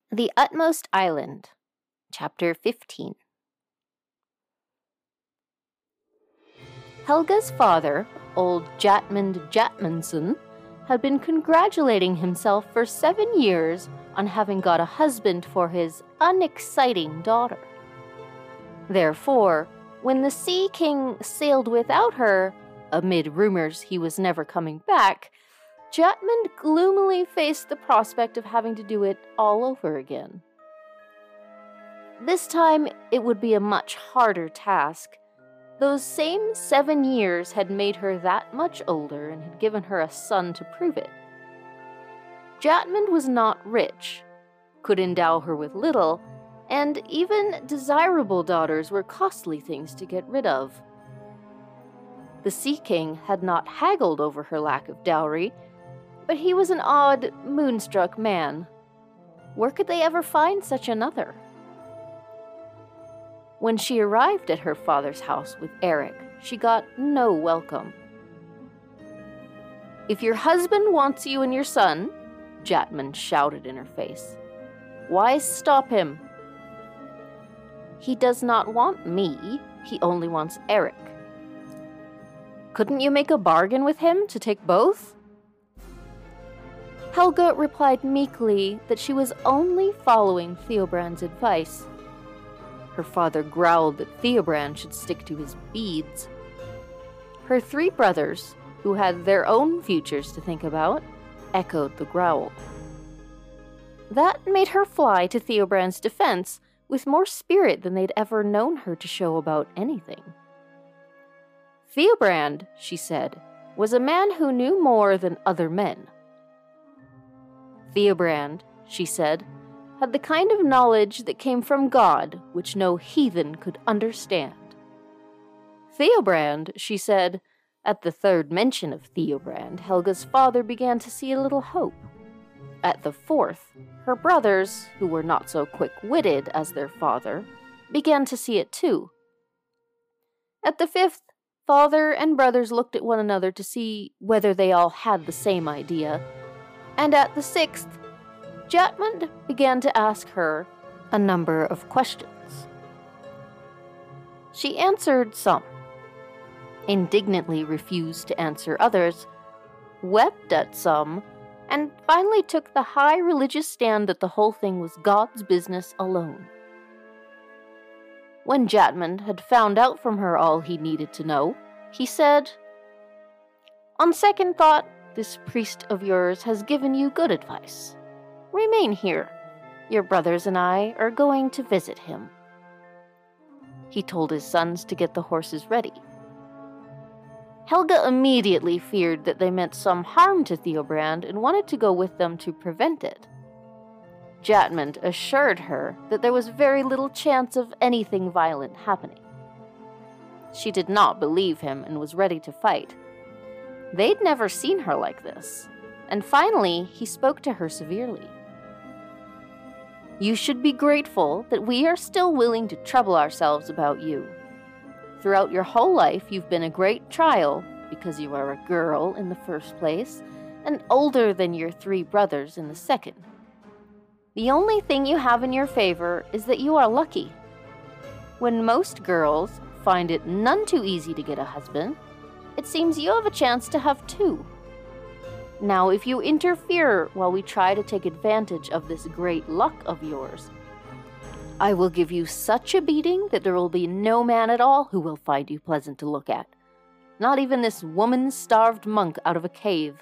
The Utmost Island, Chapter 15. Helga's father, old Jatmund Jatmundsson, had been congratulating himself for 7 years on having got a husband for his unexciting daughter. Therefore, when the Sea King sailed without her, amid rumors he was never coming back, Jatmund gloomily faced the prospect of having to do it all over again. This time, it would be a much harder task. Those same 7 years had made her that much older and had given her a son to prove it. Jatmund was not rich, could endow her with little, and even desirable daughters were costly things to get rid of. The Sea King had not haggled over her lack of dowry, but he was an odd, moonstruck man. Where could they ever find such another? When she arrived at her father's house with Eric, she got no welcome. "If your husband wants you and your son," Jatmund shouted in her face, "why stop him?" "He does not want me, he only wants Eric." "Couldn't you make a bargain with him to take both?" Helga replied meekly that she was only following Theobrand's advice. Her father growled that Theobrand should stick to his beads. Her 3 brothers, who had their own futures to think about, echoed the growl. That made her fly to Theobrand's defense with more spirit than they'd ever known her to show about anything. Theobrand, she said, was a man who knew more than other men. Theobrand, she said, had the kind of knowledge that came from God which no heathen could understand. Theobrand, she said, at the 3rd mention of Theobrand, Helga's father began to see a little hope. At the 4th, her brothers, who were not so quick-witted as their father, began to see it too. At the 5th, father and brothers looked at one another to see whether they all had the same idea, and at the 6th, Jatmund began to ask her a number of questions. She answered some, indignantly refused to answer others, wept at some, and finally took the high religious stand that the whole thing was God's business alone. When Jatmund had found out from her all he needed to know, he said, "On second thought, this priest of yours has given you good advice. Remain here. Your brothers and I are going to visit him." He told his sons to get the horses ready. Helga immediately feared that they meant some harm to Theobrand and wanted to go with them to prevent it. Jatmund assured her that there was very little chance of anything violent happening. She did not believe him and was ready to fight. They'd never seen her like this, and finally he spoke to her severely. "You should be grateful that we are still willing to trouble ourselves about you. Throughout your whole life you've been a great trial, because you are a girl in the first place, and older than your 3 brothers in the second. The only thing you have in your favor is that you are lucky. When most girls find it none too easy to get a husband, it seems you have a chance to have 2. Now, if you interfere while we try to take advantage of this great luck of yours, I will give you such a beating that there will be no man at all who will find you pleasant to look at. Not even this woman-starved monk out of a cave."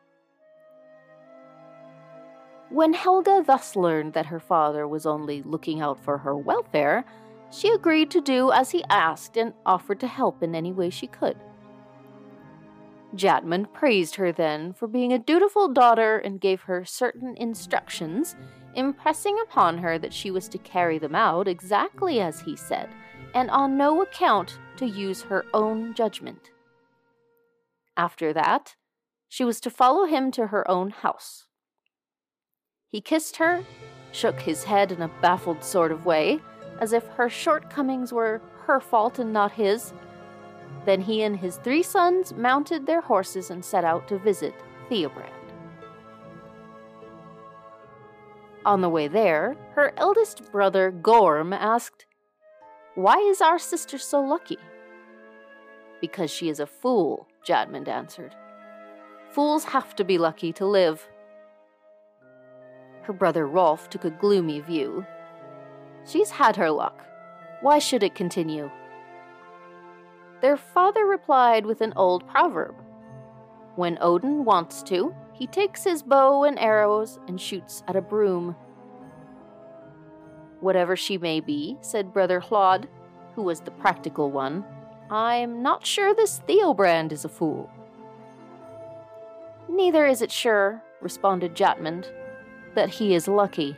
When Helga thus learned that her father was only looking out for her welfare, she agreed to do as he asked and offered to help in any way she could. Jatmund praised her then for being a dutiful daughter and gave her certain instructions, impressing upon her that she was to carry them out exactly as he said, and on no account to use her own judgment. After that, she was to follow him to her own house. He kissed her, shook his head in a baffled sort of way, as if her shortcomings were her fault and not his. Then he and his 3 sons mounted their horses and set out to visit Theobrand. On the way there, her eldest brother Gorm asked, "Why is our sister so lucky?" "Because she is a fool," Jadmond answered. "Fools have to be lucky to live." Her brother Rolf took a gloomy view. "She's had her luck. Why should it continue?" Their father replied with an old proverb. "When Odin wants to, he takes his bow and arrows and shoots at a broom." "Whatever she may be," said Brother Hlod, who was the practical one, "I'm not sure this Theobrand is a fool." "Neither is it sure," responded Jatmund, "that he is lucky."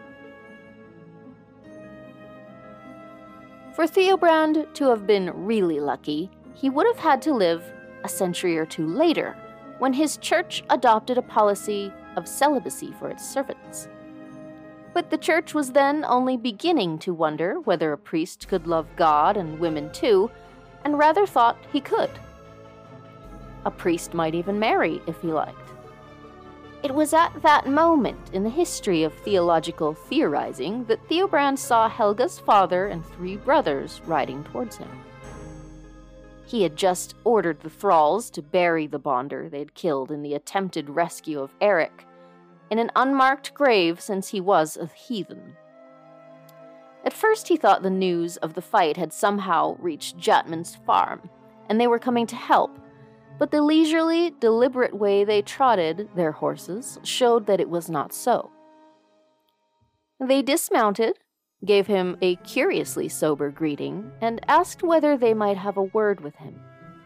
For Theobrand to have been really lucky, he would have had to live a century or two later, when his church adopted a policy of celibacy for its servants. But the church was then only beginning to wonder whether a priest could love God and women too, and rather thought he could. A priest might even marry if he liked. It was at that moment in the history of theological theorizing that Theobrand saw Helga's father and 3 brothers riding towards him. He had just ordered the thralls to bury the bonder they'd killed in the attempted rescue of Eric in an unmarked grave, since he was a heathen. At first he thought the news of the fight had somehow reached Jatmund's farm, and they were coming to help, but the leisurely, deliberate way they trotted their horses showed that it was not so. They dismounted, gave him a curiously sober greeting, and asked whether they might have a word with him.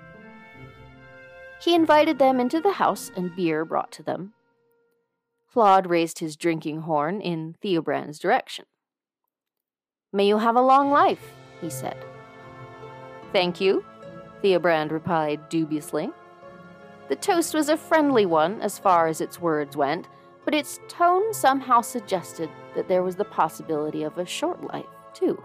He invited them into the house and beer brought to them. Hlod raised his drinking horn in Theobrand's direction. "May you have a long life," he said. "Thank you," Theobrand replied dubiously. The toast was a friendly one as far as its words went, but its tone somehow suggested that there was the possibility of a short life, too.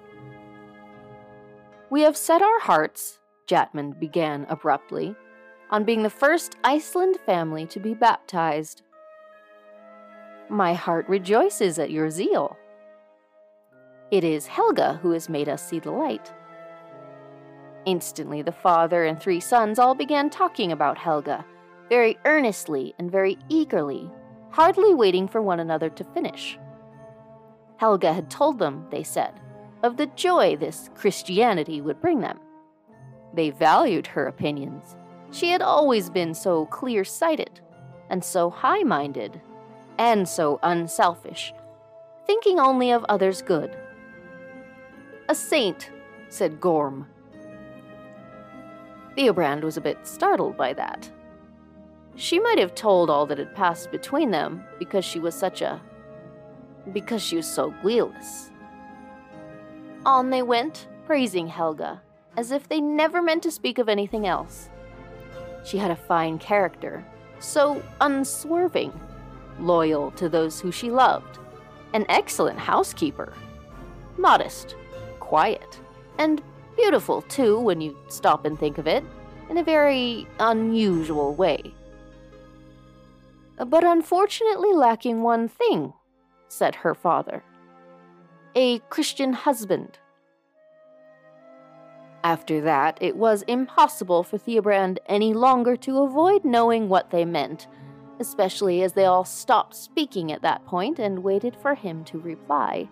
"We have set our hearts," Jatmund began abruptly, "on being the first Iceland family to be baptized." "My heart rejoices at your zeal." "It is Helga who has made us see the light." Instantly the father and 3 sons all began talking about Helga, very earnestly and very eagerly, hardly waiting for one another to finish. Helga had told them, they said, of the joy this Christianity would bring them. They valued her opinions. She had always been so clear-sighted, and so high-minded, and so unselfish, thinking only of others' good. "A saint," said Gorm. Theobrand was a bit startled by that. She might have told all that had passed between them because she was so guileless. On they went, praising Helga, as if they never meant to speak of anything else. She had a fine character, so unswerving, loyal to those who she loved, an excellent housekeeper, modest, quiet, and beautiful, too, when you stop and think of it, in a very unusual way. But unfortunately lacking one thing, said her father. A Christian husband. After that, it was impossible for Theobrand any longer to avoid knowing what they meant, especially as they all stopped speaking at that point and waited for him to reply.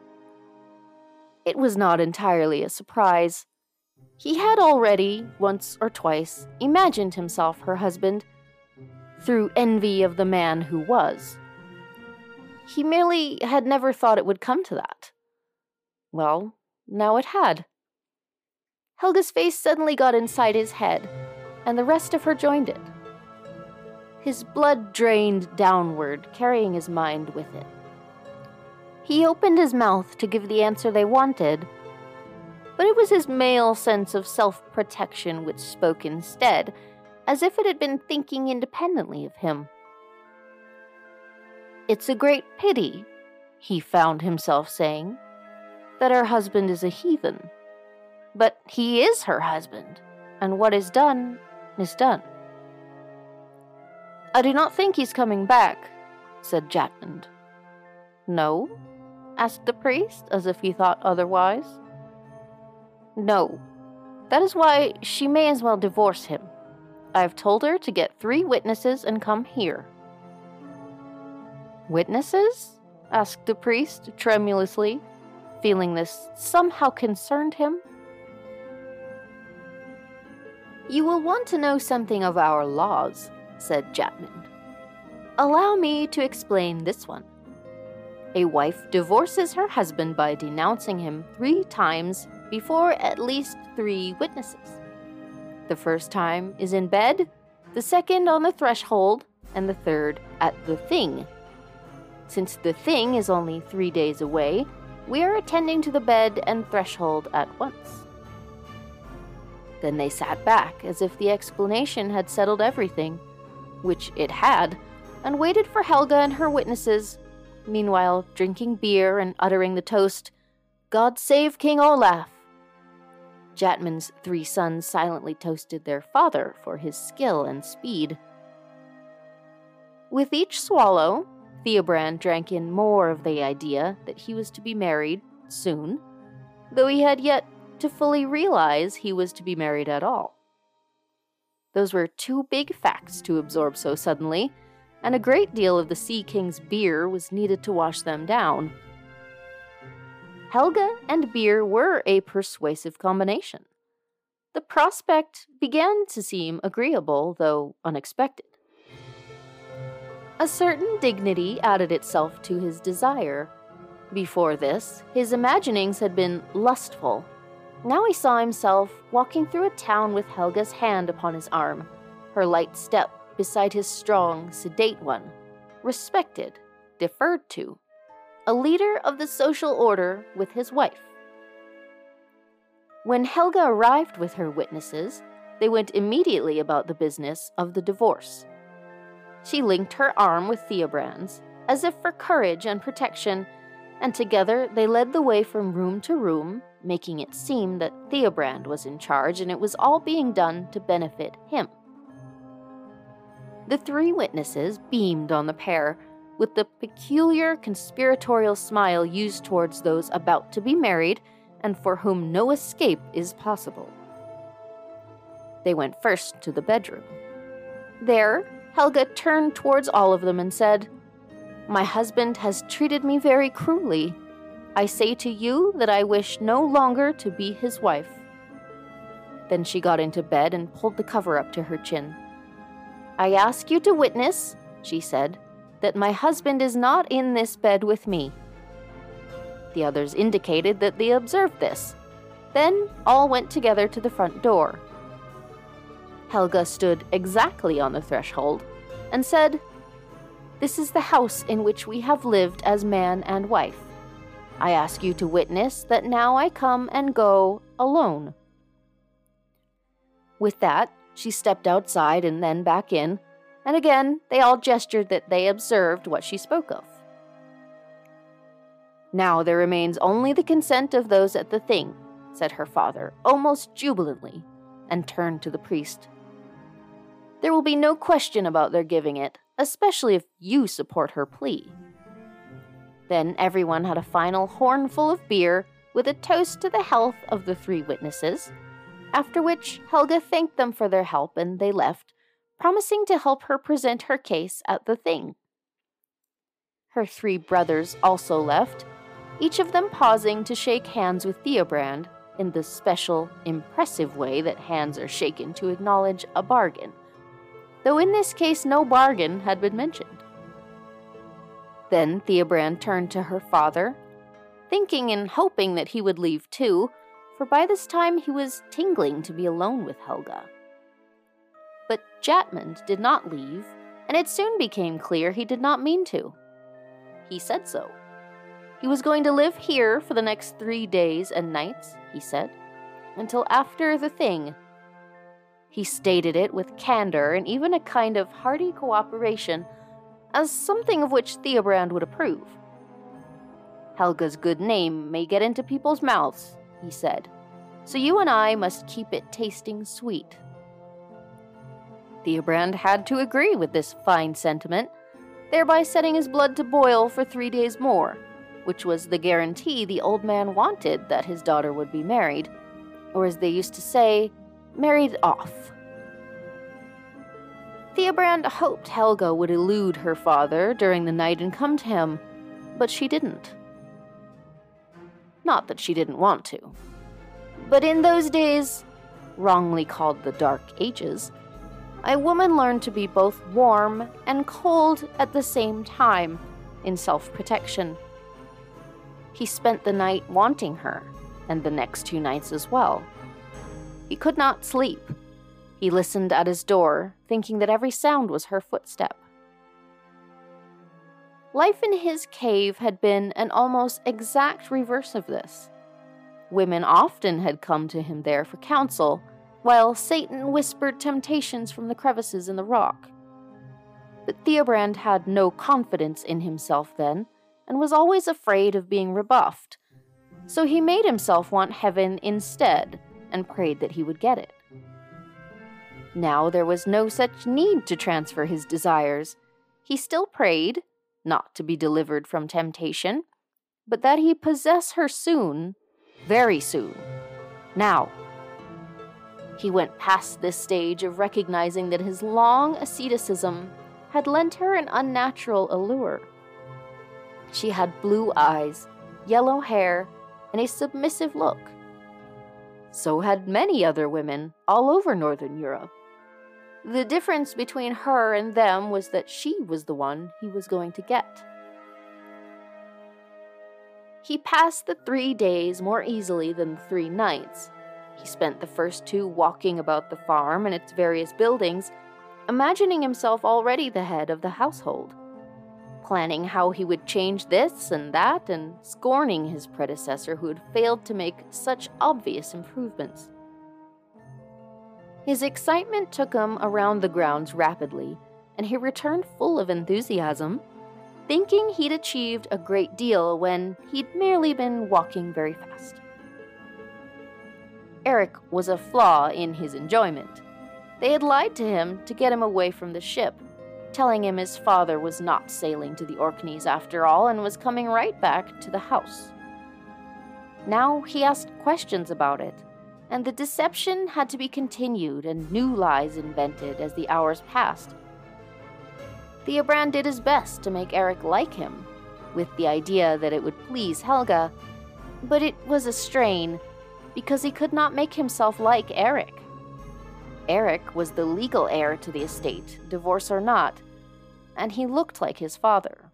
It was not entirely a surprise. He had already, once or twice, imagined himself her husband, through envy of the man who was. He merely had never thought it would come to that. Well, now it had. Helga's face suddenly got inside his head, and the rest of her joined it. His blood drained downward, carrying his mind with it. He opened his mouth to give the answer they wanted, but it was his male sense of self-protection which spoke instead, as if it had been thinking independently of him. "It's a great pity," he found himself saying, "that her husband is a heathen. But he is her husband, and what is done is done." "I do not think he's coming back," said Jatmund. No? Asked the priest, as if he thought otherwise. No. That is why she may as well divorce him. I've told her to get 3 witnesses and come here. Witnesses? Asked the priest tremulously, feeling this somehow concerned him. You will want to know something of our laws, said Jatmund. Allow me to explain this one. A wife divorces her husband by denouncing him 3 times before at least 3 witnesses. The first time is in bed, the second on the threshold, and the third at the thing. Since the thing is only 3 days away, we are attending to the bed and threshold at once. Then they sat back as if the explanation had settled everything, which it had, and waited for Helga and her witnesses, meanwhile drinking beer and uttering the toast, God save King Olaf. Jatmund's 3 sons silently toasted their father for his skill and speed. With each swallow, Theobrand drank in more of the idea that he was to be married soon, though he had yet to fully realize he was to be married at all. Those were 2 big facts to absorb so suddenly, and a great deal of the Sea King's beer was needed to wash them down. Helga and beer were a persuasive combination. The prospect began to seem agreeable, though unexpected. A certain dignity added itself to his desire. Before this, his imaginings had been lustful. Now he saw himself walking through a town with Helga's hand upon his arm, her light step beside his strong, sedate one, respected, deferred to, a leader of the social order with his wife. When Helga arrived with her witnesses, they went immediately about the business of the divorce. She linked her arm with Theobrand's, as if for courage and protection, and together they led the way from room to room, making it seem that Theobrand was in charge and it was all being done to benefit him. The 3 witnesses beamed on the pair, with the peculiar conspiratorial smile used towards those about to be married and for whom no escape is possible. They went first to the bedroom. There, Helga turned towards all of them and said, My husband has treated me very cruelly. I say to you that I wish no longer to be his wife. Then she got into bed and pulled the cover up to her chin. I ask you to witness, she said, that my husband is not in this bed with me. The others indicated that they observed this. Then all went together to the front door. Helga stood exactly on the threshold and said, This is the house in which we have lived as man and wife. I ask you to witness that now I come and go alone. With that, she stepped outside and then back in, and again they all gestured that they observed what she spoke of. Now there remains only the consent of those at the thing, said her father, almost jubilantly, and turned to the priest. There will be no question about their giving it, especially if you support her plea. Then everyone had a final hornful of beer with a toast to the health of the 3 witnesses, after which Helga thanked them for their help and they left, promising to help her present her case at the thing. Her 3 brothers also left, each of them pausing to shake hands with Theobrand in the special, impressive way that hands are shaken to acknowledge a bargain, though in this case no bargain had been mentioned. Then Theobrand turned to her father, thinking and hoping that he would leave too, for by this time he was tingling to be alone with Helga. But Jatmund did not leave, and it soon became clear he did not mean to. He said so. He was going to live here for the next 3 days and nights, he said, until after the thing. He stated it with candor and even a kind of hearty cooperation, as something of which Theobrand would approve. Helga's good name may get into people's mouths, he said, so you and I must keep it tasting sweet. Theobrand had to agree with this fine sentiment. thereby setting his blood to boil for 3 days more, which was the guarantee the old man wanted that his daughter would be married, or as they used to say, married off. Theobrand hoped Helga would elude her father during the night and come to him, but she didn't. Not that she didn't want to. But in those days, wrongly called the Dark Ages, a woman learned to be both warm and cold at the same time in self-protection. He spent the night wanting her, and the next 2 nights as well. He could not sleep. He listened at his door, thinking that every sound was her footstep. Life in his cave had been an almost exact reverse of this. Women often had come to him there for counsel, while Satan whispered temptations from the crevices in the rock. But Theobrand had no confidence in himself then, and was always afraid of being rebuffed, so he made himself want heaven instead, and prayed that he would get it. Now there was no such need to transfer his desires. He still prayed, not to be delivered from temptation, but that he possess her soon, very soon, now. He went past this stage of recognizing that his long asceticism had lent her an unnatural allure. She had blue eyes, yellow hair, and a submissive look. So had many other women all over Northern Europe. The difference between her and them was that she was the one he was going to get. He passed the 3 days more easily than the 3 nights. He spent the first 2 walking about the farm and its various buildings, imagining himself already the head of the household, planning how he would change this and that, and scorning his predecessor who had failed to make such obvious improvements. His excitement took him around the grounds rapidly, and he returned full of enthusiasm, thinking he'd achieved a great deal when he'd merely been walking very fast. Eric was a flaw in his enjoyment. They had lied to him to get him away from the ship, telling him his father was not sailing to the Orkneys after all and was coming right back to the house. Now he asked questions about it, and the deception had to be continued and new lies invented as the hours passed. Theobrand did his best to make Eric like him, with the idea that it would please Helga, but it was a strain, because he could not make himself like Eric. Eric was the legal heir to the estate, divorce or not, and he looked like his father.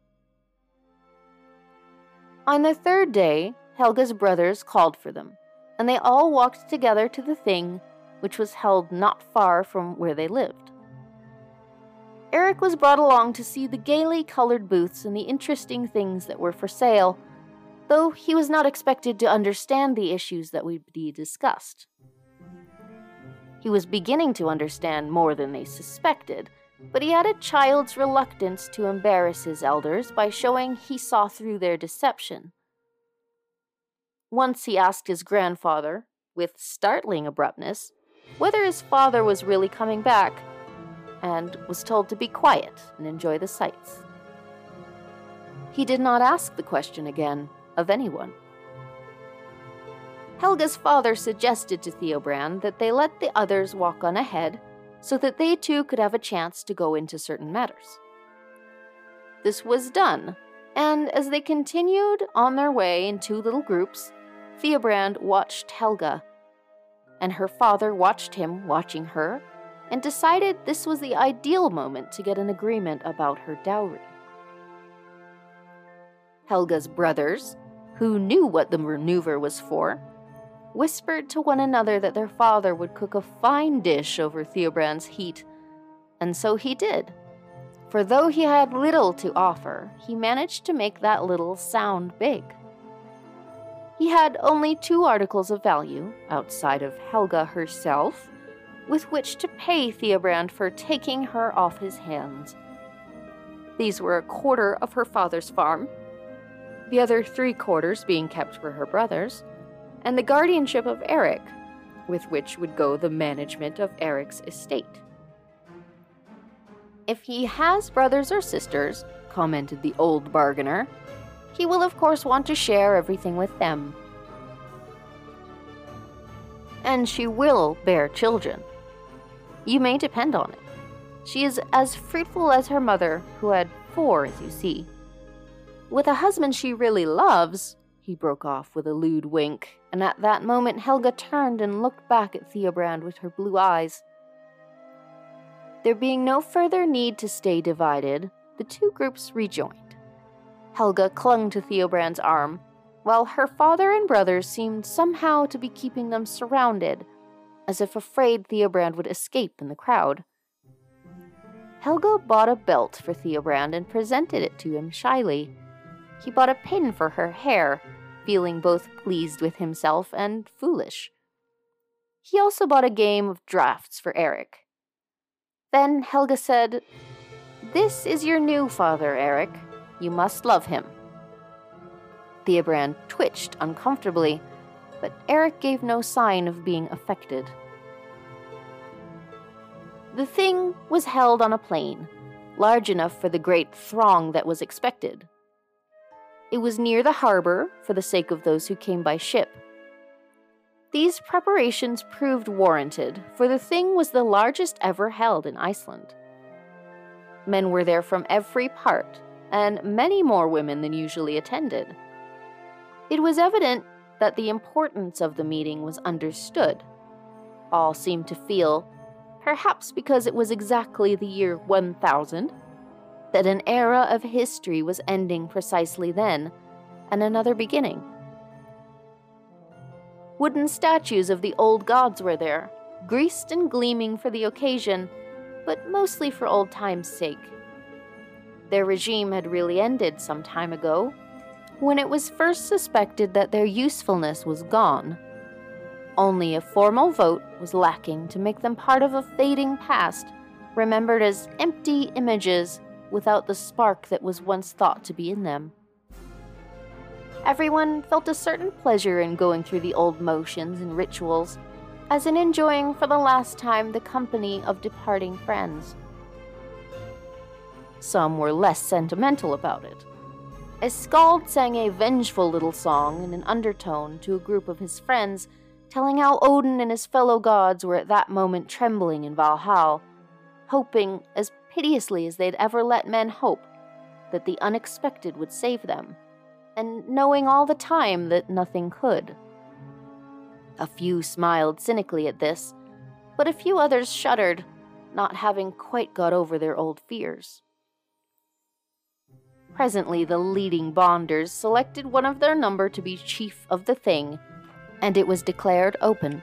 On the 3rd day, Helga's brothers called for them, and they all walked together to the Thing, which was held not far from where they lived. Eric was brought along to see the gaily colored booths and the interesting things that were for sale, though he was not expected to understand the issues that would be discussed. He was beginning to understand more than they suspected, but he had a child's reluctance to embarrass his elders by showing he saw through their deception. Once he asked his grandfather, with startling abruptness, whether his father was really coming back, and was told to be quiet and enjoy the sights. He did not ask the question again of anyone. Helga's father suggested to Theobrand that they let the others walk on ahead so that they too could have a chance to go into certain matters. This was done, and as they continued on their way in 2 little groups, Theobrand watched Helga, and her father watched him watching her, and decided this was the ideal moment to get an agreement about her dowry. Helga's brothers, who knew what the maneuver was for, whispered to one another that their father would cook a fine dish over Theobrand's heat, and so he did. For though he had little to offer, he managed to make that little sound big. He had only 2 articles of value, outside of Helga herself, with which to pay Theobrand for taking her off his hands. These were 1/4 of her father's farm, the other 3/4 being kept for her brothers, and the guardianship of Eric, with which would go the management of Eric's estate. If he has brothers or sisters, commented the old bargainer, he will of course want to share everything with them. And she will bear children. You may depend on it. She is as fruitful as her mother, who had 4, as you see. With a husband she really loves, he broke off with a lewd wink, and at that moment Helga turned and looked back at Theobrand with her blue eyes. There being no further need to stay divided, the two groups rejoined. Helga clung to Theobrand's arm, while her father and brothers seemed somehow to be keeping them surrounded, as if afraid Theobrand would escape in the crowd. Helga bought a belt for Theobrand and presented it to him shyly. He bought a pin for her hair, feeling both pleased with himself and foolish. He also bought a game of draughts for Eric. Then Helga said, "This is your new father, Eric. You must love him." Theobrand twitched uncomfortably, but Eric gave no sign of being affected. The thing was held on a plain, large enough for the great throng that was expected. It was near the harbor, for the sake of those who came by ship. These preparations proved warranted, for the thing was the largest ever held in Iceland. Men were there from every part, and many more women than usually attended. It was evident that the importance of the meeting was understood. All seemed to feel, perhaps because it was exactly the year 1000, that an era of history was ending precisely then, and another beginning. Wooden statues of the old gods were there, greased and gleaming for the occasion, but mostly for old time's sake. Their regime had really ended some time ago, when it was first suspected that their usefulness was gone. Only a formal vote was lacking to make them part of a fading past, remembered as empty images without the spark that was once thought to be in them. Everyone felt a certain pleasure in going through the old motions and rituals, as in enjoying for the last time the company of departing friends. Some were less sentimental about it. A skald sang a vengeful little song in an undertone to a group of his friends, telling how Odin and his fellow gods were at that moment trembling in Valhall, hoping, as piteously as they'd ever let men hope, that the unexpected would save them, and knowing all the time that nothing could. A few smiled cynically at this, but a few others shuddered, not having quite got over their old fears. Presently the leading bonders selected one of their number to be chief of the thing, and it was declared open.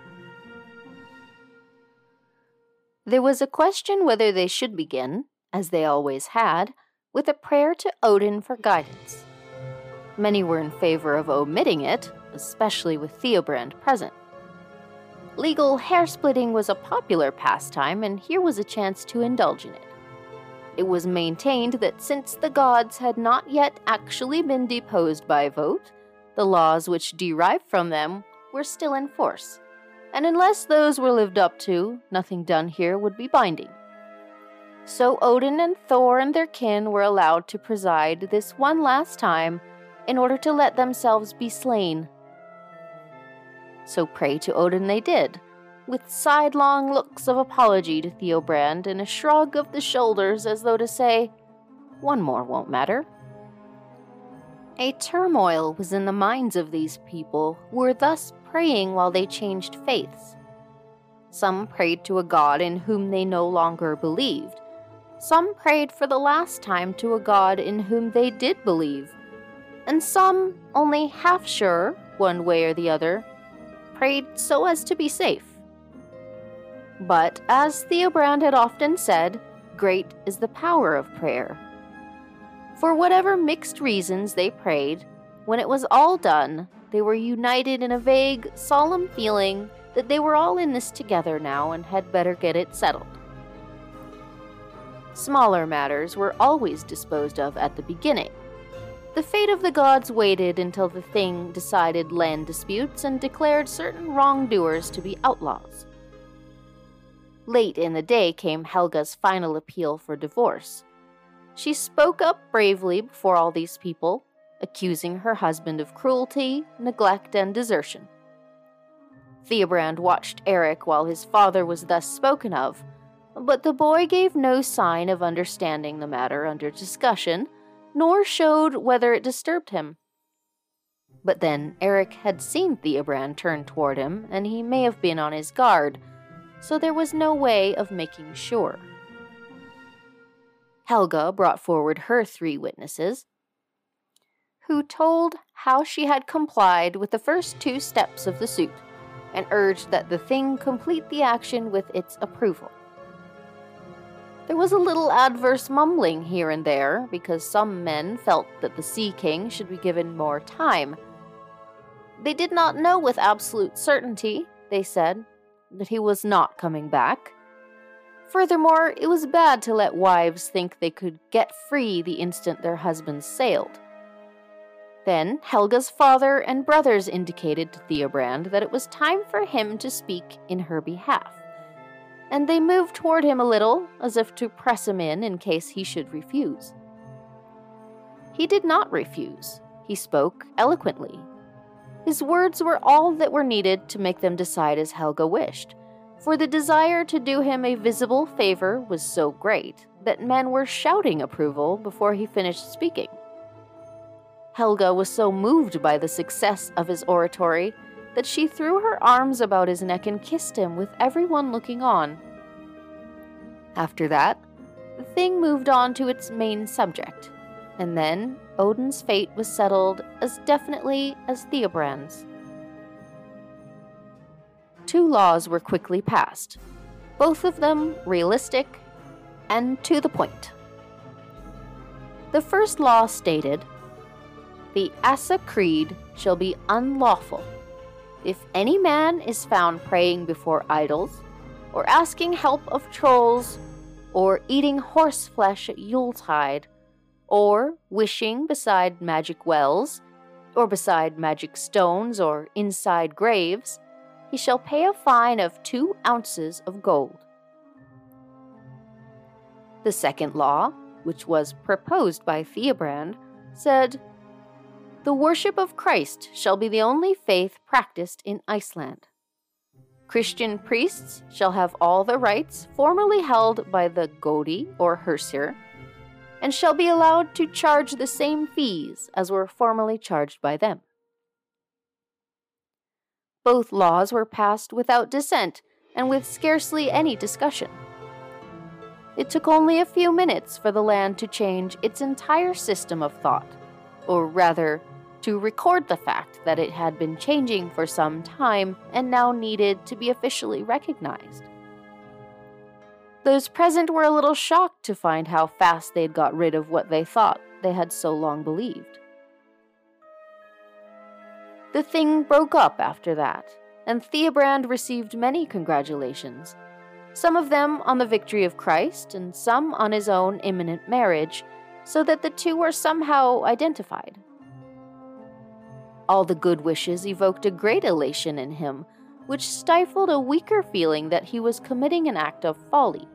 There was a question whether they should begin, as they always had, with a prayer to Odin for guidance. Many were in favor of omitting it, especially with Theobrand present. Legal hair-splitting was a popular pastime, and here was a chance to indulge in it. It was maintained that since the gods had not yet actually been deposed by vote, the laws which derived from them were still in force, and unless those were lived up to, nothing done here would be binding. So Odin and Thor and their kin were allowed to preside this one last time in order to let themselves be slain. So pray to Odin they did, with sidelong looks of apology to Theobrand and a shrug of the shoulders as though to say, "One more won't matter." A turmoil was in the minds of these people who were thus praying while they changed faiths. Some prayed to a god in whom they no longer believed. Some prayed for the last time to a god in whom they did believe. And some, only half sure, one way or the other, prayed so as to be safe. But, as Theobrand had often said, great is the power of prayer. For whatever mixed reasons they prayed, when it was all done, they were united in a vague, solemn feeling that they were all in this together now and had better get it settled. Smaller matters were always disposed of at the beginning. The fate of the gods waited until the thing decided land disputes and declared certain wrongdoers to be outlaws. Late in the day came Helga's final appeal for divorce. She spoke up bravely before all these people, accusing her husband of cruelty, neglect, and desertion. Theobrand watched Eric while his father was thus spoken of, but the boy gave no sign of understanding the matter under discussion, nor showed whether it disturbed him. But then Eric had seen Theobrand turn toward him, and he may have been on his guard, so there was no way of making sure. Helga brought forward her 3 witnesses, who told how she had complied with the first 2 steps of the suit, and urged that the thing complete the action with its approval. There was a little adverse mumbling here and there, because some men felt that the Sea King should be given more time. They did not know with absolute certainty, they said, that he was not coming back. Furthermore, it was bad to let wives think they could get free the instant their husbands sailed. Then Helga's father and brothers indicated to Theobrand that it was time for him to speak in her behalf, and they moved toward him a little, as if to press him in case he should refuse. He did not refuse. He spoke eloquently. His words were all that were needed to make them decide as Helga wished, for the desire to do him a visible favor was so great that men were shouting approval before he finished speaking. Helga was so moved by the success of his oratory that she threw her arms about his neck and kissed him with everyone looking on. After that, the thing moved on to its main subject, and then Odin's fate was settled as definitely as Theobrand's. 2 laws were quickly passed, both of them realistic and to the point. The first law stated, "The Asa Creed shall be unlawful if any man is found praying before idols, or asking help of trolls, or eating horse flesh at Yuletide, or wishing beside magic wells, or beside magic stones, or inside graves, he shall pay a fine of 2 ounces of gold." The second law, which was proposed by Theobrand, said, "The worship of Christ shall be the only faith practiced in Iceland. Christian priests shall have all the rights formerly held by the Godi or Hersir, and shall be allowed to charge the same fees as were formerly charged by them." Both laws were passed without dissent and with scarcely any discussion. It took only a few minutes for the land to change its entire system of thought, or rather, to record the fact that it had been changing for some time and now needed to be officially recognized. Those present were a little shocked to find how fast they'd got rid of what they thought they had so long believed. The thing broke up after that, and Theobrand received many congratulations, some of them on the victory of Christ and some on his own imminent marriage, so that the 2 were somehow identified. All the good wishes evoked a great elation in him, which stifled a weaker feeling that he was committing an act of folly.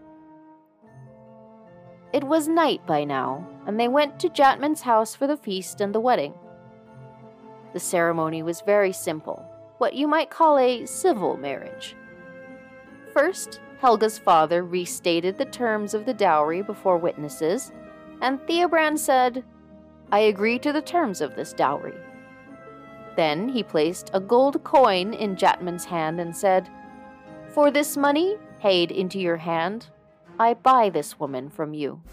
It was night by now, and they went to Jatman's house for the feast and the wedding. The ceremony was very simple, what you might call a civil marriage. First, Helga's father restated the terms of the dowry before witnesses, and Theobrand said, "I agree to the terms of this dowry." Then he placed a gold coin in Jatman's hand and said, "For this money, paid into your hand, I buy this woman from you."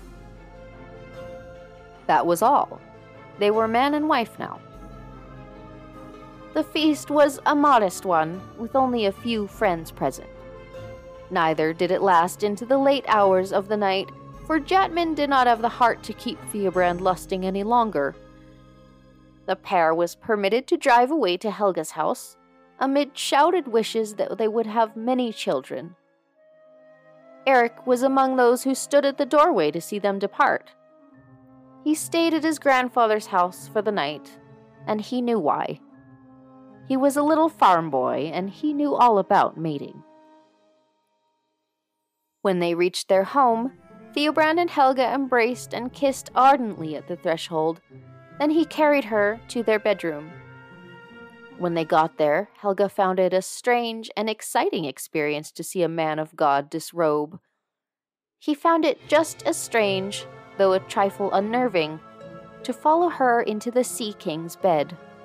That was all. They were man and wife now. The feast was a modest one, with only a few friends present. Neither did it last into the late hours of the night, for Jatman did not have the heart to keep Theobrand lusting any longer. The pair was permitted to drive away to Helga's house, amid shouted wishes that they would have many children. Eric was among those who stood at the doorway to see them depart. He stayed at his grandfather's house for the night, and he knew why. He was a little farm boy, and he knew all about mating. When they reached their home, Theobrand and Helga embraced and kissed ardently at the threshold. Then he carried her to their bedroom. When they got there, Helga found it a strange and exciting experience to see a man of God disrobe. He found it just as strange, though a trifle unnerving, to follow her into the Sea King's bed.